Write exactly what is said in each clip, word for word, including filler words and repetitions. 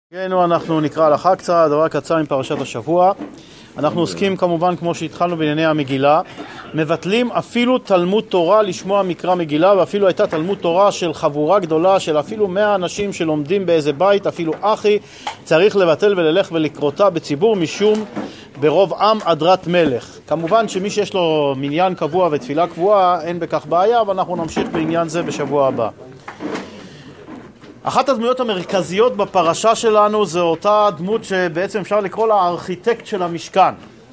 כן, אנחנו נקרא הלכה קצת, דבר קצר עם פרשת השבוע. אנחנו עוסקים כמובן, כמו שהתחלנו בענייני המגילה, מבטלים אפילו תלמוד תורה לשמוע מקרא מגילה, ואפילו הייתה תלמוד תורה של חבורה גדולה, של אפילו מאה אנשים שלומדים באיזה בית, אפילו אחי, צריך לבטל וללך ולקרותה בציבור משום ברוב עם עדרת מלך. כמובן שמי שיש לו מניין קבוע ותפילה קבועה, אין בכך בעיה, אבל אנחנו נמשיך בעניין זה בשבוע הבא. אחת הדמויות המרכזיות בפרשה שלנו זה אותה דמות שבעצם אפשר לקרוא לה הארכיטקט של המשכן.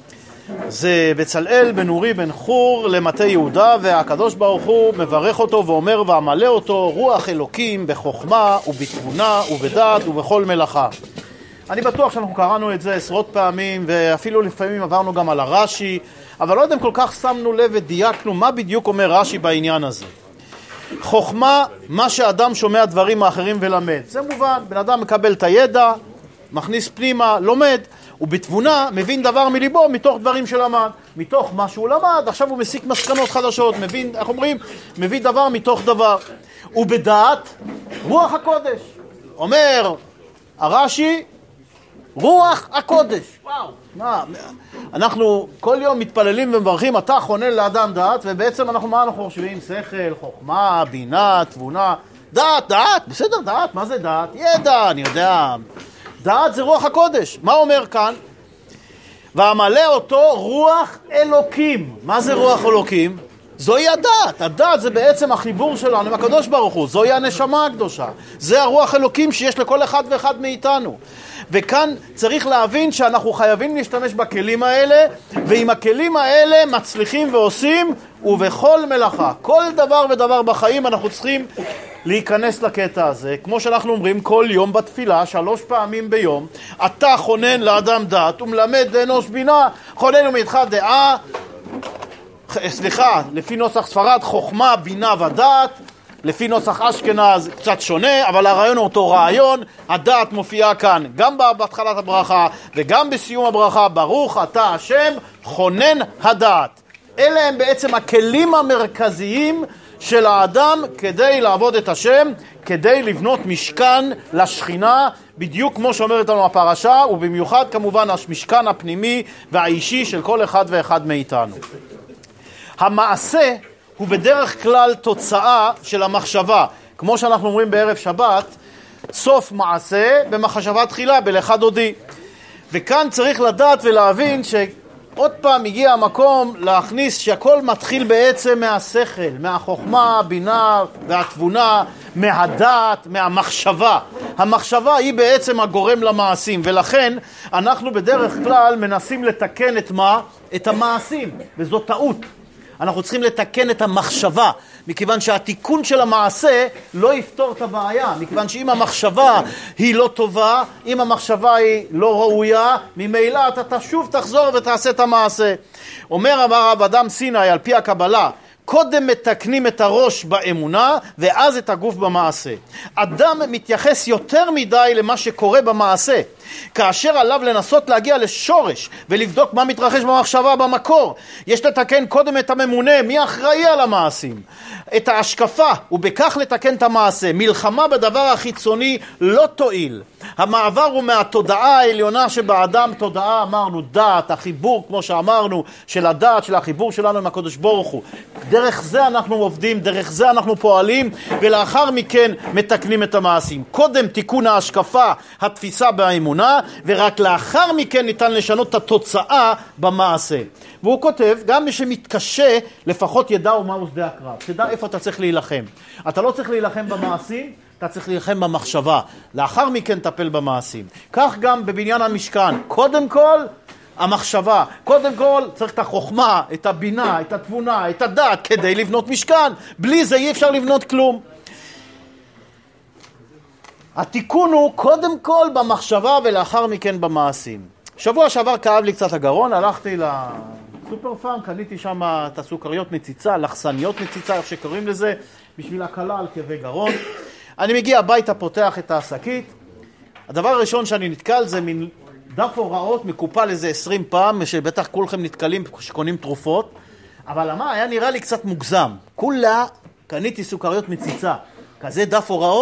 זה בצלאל בן אורי בן חור למטה יהודה, והקדוש ברוך הוא מברך אותו ואומר ואמלא אותו רוח אלוקים בחוכמה ובתבונה ובדעת ובכל מלאכה. אני בטוח שאנחנו קראנו את זה עשרות פעמים, ואפילו לפעמים עברנו גם על הרש"י, אבל לא יודעים כל כך שמנו לב ודייקנו מה בדיוק אומר רש"י בעניין הזה. חוכמה, מה שאדם שומע דברים האחרים ולמד. זה מובן, בן אדם מקבל את הידע, מכניס פנימה, לומד, ובתבונה מבין דבר מליבו מתוך דברים שלמד. מתוך מה שהוא למד, עכשיו הוא מסיק מסקנות חדשות, מבין, איך אומרים? מביא דבר מתוך דבר. ובדעת, רוח הקודש. אומר הרש"י, רוח הקודש. וואו. מה, אנחנו כל יום מתפללים ומברכים, אתה חונן לאדם דעת, ובעצם אנחנו, מה אנחנו חושבים? שכל, חוכמה, בינה, תבונה. דעת, דעת, בסדר, דעת, מה זה דעת? ידע, אני יודע. דעת זה רוח הקודש. מה אומר כאן? ואמלא אותו רוח אלוקים. מה זה רוח אלוקים? זוהי הדעת. הדעת זה בעצם החיבור שלנו עם הקדוש ברוך הוא. זוהי הנשמה הקדושה. זה הרוח אלוקים שיש לכל אחד ואחד מאיתנו. וכאן צריך להבין שאנחנו חייבים להשתמש בכלים האלה, ועם הכלים האלה מצליחים ועושים, ובכל מלאכה. כל דבר ודבר בחיים אנחנו צריכים להיכנס לקטע הזה. כמו שאנחנו אומרים כל יום בתפילה, שלוש פעמים ביום, אתה חונן לאדם דעת ומלמד לאנוש בינה, חונן ומאיתך דעה, סליחה, לפי נוסח ספרד, חוכמה, בינה ודעת, לפי נוסח אשכנז קצת שונה, אבל הרעיון הוא אותו רעיון. הדעת מופיעה כאן גם בהתחלת הברכה וגם בסיום הברכה, ברוך אתה השם חונן הדעת. אלה הם בעצם הכלים המרכזיים של האדם כדי לעבוד את השם, כדי לבנות משכן לשכינה, בדיוק כמו שאומרת לנו הפרשה, ובמיוחד כמובן המשכן הפנימי והאישי של כל אחד ואחד מאיתנו. המעשה הוא בדרך כלל תוצאה של המחשבה. כמו שאנחנו אומרים בערב שבת, סוף מעשה במחשבה תחילה, בלך דודי. וכאן צריך לדעת ולהבין שעוד פעם הגיע המקום להכניס שהכל מתחיל בעצם מהשכל, מהחוכמה, הבינה והתבונה, מהדעת, מהמחשבה. המחשבה היא בעצם הגורם למעשים, ולכן אנחנו בדרך כלל מנסים לתקן את מה? את המעשים, וזו טעות. אנחנו צריכים לתקן את המחשבה, מכיוון שהתיקון של המעשה לא יפתור את הבעיה, מכיוון שאם המחשבה היא לא טובה, אם המחשבה היא לא ראויה, ממילא אתה שוב תחזור ותעשה את המעשה. אומר הרב אדם סיני על פי הקבלה, קודם מתקנים את הראש באמונה ואז את הגוף במעשה. אדם מתייחס יותר מדי למה שקורה במעשה, כאשר עליו לנסות להגיע לשורש ולבדוק מה מתרחש במחשבה במקור. יש לתקן קודם את הממונה, מי אחראי על המעשים, את ההשקפה, ובכך לתקן את המעשה. מלחמה בדבר החיצוני לא תועיל. המעבר הוא מהתודעה העליונה שבאדם, תודעה אמרנו דעת, החיבור כמו שאמרנו של הדעת, של החיבור שלנו עם הקדוש ברוך הוא. דרך זה אנחנו עובדים, דרך זה אנחנו פועלים, ולאחר מכן מתקנים את המעשים. קודם תיקון ההשקפה, התפיסה באמונה, ורק לאחר מכן ניתן לשנות את התוצאה במעשה. והוא כותב, גם מי שמתקשה, לפחות ידע ומהו שדה הקרב. תדע איפה אתה צריך להילחם. אתה לא צריך להילחם במעשים, אתה צריך להילחם במחשבה. לאחר מכן תטפל במעשים. כך גם בבניין המשכן. קודם כל, המחשבה. קודם כל צריך את החוכמה, את הבינה, את התבונה, את הדעת, כדי לבנות משכן. בלי זה אי אפשר לבנות כלום. התיקון הוא קודם כל במחשבה ולאחר מכן במעשים. שבוע שעבר כאב לי קצת הגרון, הלכתי לסופר פארם, קניתי שם את הסוכריות מציצה, לחסניות מציצה, איך שקוראים לזה, בשביל הקלה על כאבי גרון. אני מגיע הביתה, פותח את השקית. הדבר הראשון שאני נתקל זה מין דף הוראות מקופל איזה עשרים פעם, שבטח כולכם נתקלים שקונים תרופות, אבל מה, היה נראה לי קצת מוגזם. כולה קניתי סוכריות מציצה. כזה דף הוראות,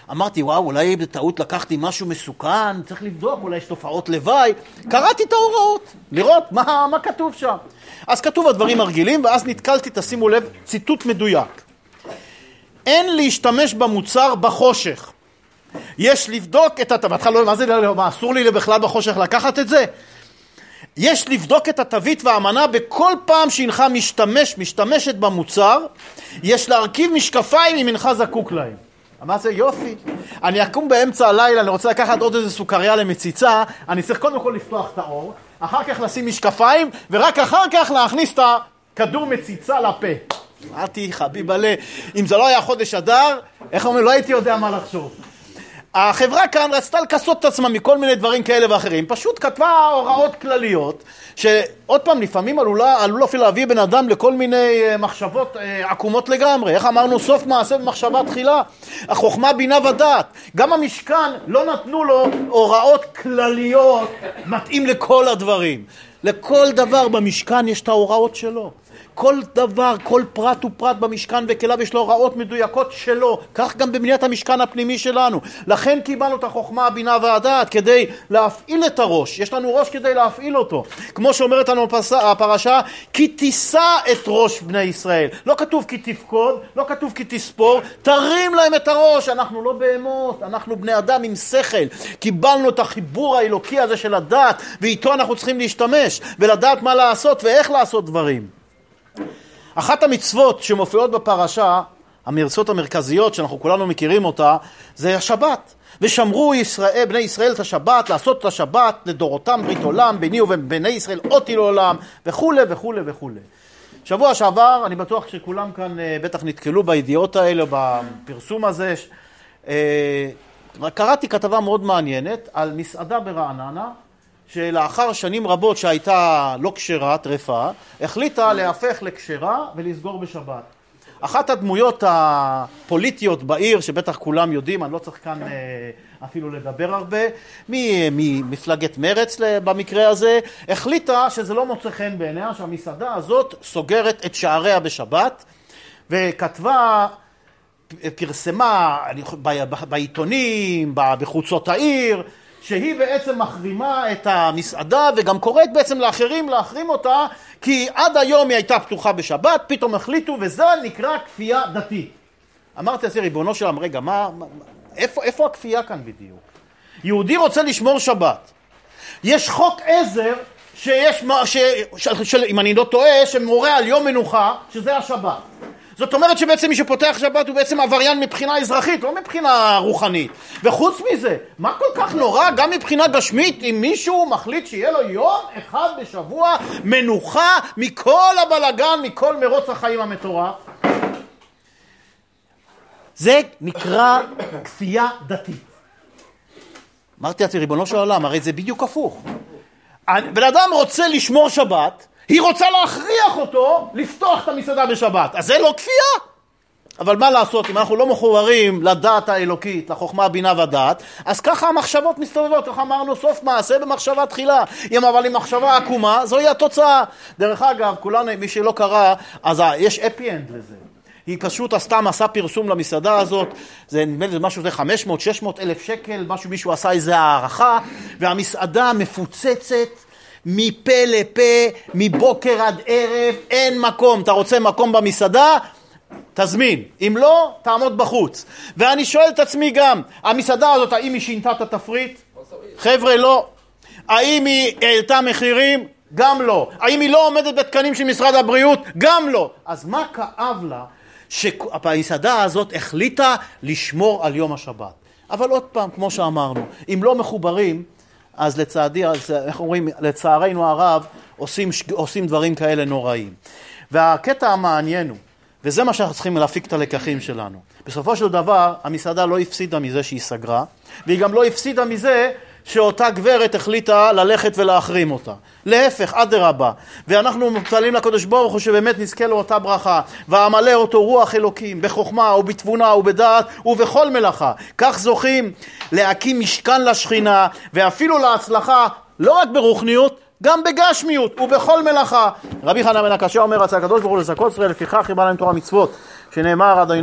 אמרתי, וואו, אולי בטעות לקחתי משהו מסוכן, צריך לבדוק, אולי יש תופעות לוואי. קראתי את ההוראות, לראות מה, מה כתוב שם. אז כתוב הדברים הרגילים, ואז נתקלתי, תשימו לב, ציטוט מדויק. אין להשתמש במוצר בחושך. יש לבדוק את התווית, בהתחלה לא, מה זה, מה, אסור לי בכלל בחושך לקחת את זה? יש לבדוק את התווית והאמנה בכל פעם שהנך משתמש, משתמשת במוצר, יש להרכיב משקפיים אם הנך זקוק להם. מה זה? יופי. אני אקום באמצע הלילה, אני רוצה לקחת עוד איזה סוכריה למציצה, אני צריך קודם כל לפתוח את האור, אחר כך לשים משקפיים, ורק אחר כך להכניס את הכדור מציצה לפה. אמרתי, חביבלה, אם זה לא היה חודש אדר, איך אומרים, לא הייתי יודע מה לחשוב. החברה כאן רצתה לקסות את עצמה מכל מיני דברים כאלה ואחרים, פשוט כתבה הוראות כלליות, שעוד פעם לפעמים עלולה, עלולה אפילו להביא בן אדם לכל מיני מחשבות אה, עקומות לגמרי. איך אמרנו? סוף מעשה במחשבה תחילה. החוכמה בינה ודעת. גם המשכן לא נתנו לו הוראות כלליות מתאים לכל הדברים. לכל דבר במשכן יש את ההוראות שלו. כל דבר, כל פרט ופרט במשכן וכליו יש לו הוראות מדויקות שלו. כך גם בבניית המשכן הפנימי שלנו. לכן קיבלנו את החוכמה, הבינה והדעת כדי להפעיל את הראש. יש לנו ראש כדי להפעיל אותו. כמו שאומרת לנו הפרשה, כי תישא את ראש בני ישראל. לא כתוב כי תפקוד, לא כתוב כי תספור. תרים להם את הראש. אנחנו לא בהמות, אנחנו בני אדם עם שכל. קיבלנו את החיבור האלוקי הזה של הדעת, ואיתו אנחנו צריכים להשתמש ולדעת מה לעשות ואיך לעשות דברים. אחת המצוות שמופיעות בפרשה, המרצות המרכזיות שאנחנו כולנו מכירים אותה, זה השבת. ושמרו ישראל, בני ישראל את השבת, לעשות את השבת לדורותם ברית עולם, ביני ובין בני ישראל אותי לעולם, וכו' וכו' וכו'. שבוע שעבר, אני בטוח שכולם כאן בטח נתקלו בידיעות האלה, בפרסום הזה, קראתי כתבה מאוד מעניינת על מסעדה ברעננה, שלאחר שנים רבות שהייתה לא כשרה, טרפה, החליטה להפך לכשרה ולסגור בשבת. אחת הדמויות הפוליטיות בעיר, שבטח כולם יודעים, אני לא צריך כאן אפילו לדבר הרבה, ממפלגת מרץ במקרה הזה, החליטה שזה לא מוצא חן בעיניה, שהמסעדה הזאת סוגרת את שעריה בשבת, וכתבה, פרסמה בעיתונים, בחוצות העיר, שהיא בעצם מחרימה את המסעדה, וגם קוראת בעצם לאחרים להחרים אותה, כי עד היום היא הייתה פתוחה בשבת, פתאום החליטו, וזה נקרא כפייה דתית. אמרתי לעצמי, ריבונו שלם, רגע, מה, מה, איפה, איפה הכפייה כאן בדיוק? יהודי רוצה לשמור שבת. יש חוק עזר, שיש, ש, של, של, אם אני לא טועה, שמורה על יום מנוחה, שזה השבת. זאת אומרת שבעצם מי שפותח שבת הוא בעצם עבריין מבחינה אזרחית, לא מבחינה רוחנית. וחוץ מזה, מה כל כך נורא גם מבחינה גשמית אם מישהו מחליט שיהיה לו יום אחד בשבוע מנוחה מכל הבלגן, מכל מרוץ החיים המטורף? זה נקרא כפייה דתית. אמרתי לעצמי, ריבונו של עולם, הרי זה בדיוק הפוך. בן אדם רוצה לשמור שבת, היא רוצה להכריח אותו לפתוח את המסעדה בשבת. אז זה לא כפייה. אבל מה לעשות, אם אנחנו לא מחוברים לדעת האלוקית, לחוכמה, בינה ודעת, אז ככה המחשבות מסתובבות, איך אמרנו, סוף מעשה במחשבה תחילה. אם אבל עם מחשבה עקומה, זוהי התוצאה. דרך אגב, כולנו, מי שלא קרא, אז יש אפי אנד לזה. היא פשוט עשתה מסע פרסום למסעדה הזאת, זה נדמה לי משהו, זה חמש מאות שש מאות אלף שקל, משהו, מישהו עשה איזה הערכה, והמסעדה מפוצצת, מפה לפה, מבוקר עד ערב, אין מקום. אתה רוצה מקום במסעדה? תזמין. אם לא, תעמוד בחוץ. ואני שואל את עצמי גם, המסעדה הזאת, האם היא שינתה את התפריט? חבר'ה, לא. האם היא העלתה מחירים? גם לא. האם היא לא עומדת בתקנים של משרד הבריאות? גם לא. אז מה כאב לה שהמסעדה הזאת החליטה לשמור על יום השבת? אבל עוד פעם, כמו שאמרנו, אם לא מחוברים, אז לצעדי, אז איך אומרים, לצערנו הרב, עושים, עושים דברים כאלה נוראים. והקטע המעניין הוא, וזה מה שאנחנו צריכים להפיק את הלקחים שלנו. בסופו של דבר, המסעדה לא הפסידה מזה שהיא סגרה, והיא גם לא הפסידה מזה שאותה גברת החליטה ללכת ולהחרים אותה. להפך, אדרבה. ואנחנו מתפללים לקדוש ברוך הוא שבאמת נזכה לו אותה ברכה. ואמלא אותו רוח אלוקים, בחוכמה ובתבונה ובדעת ובכל מלאכה. כך זוכים להקים משכן לשכינה, ואפילו להצלחה, לא רק ברוחניות, גם בגשמיות ובכל מלאכה. רבי חנן בן עקשיא אומר, רצה הקדוש ברוך הוא לזכות ישראל, לפיכך חיבה להם תורה מצוות, שנאמר עד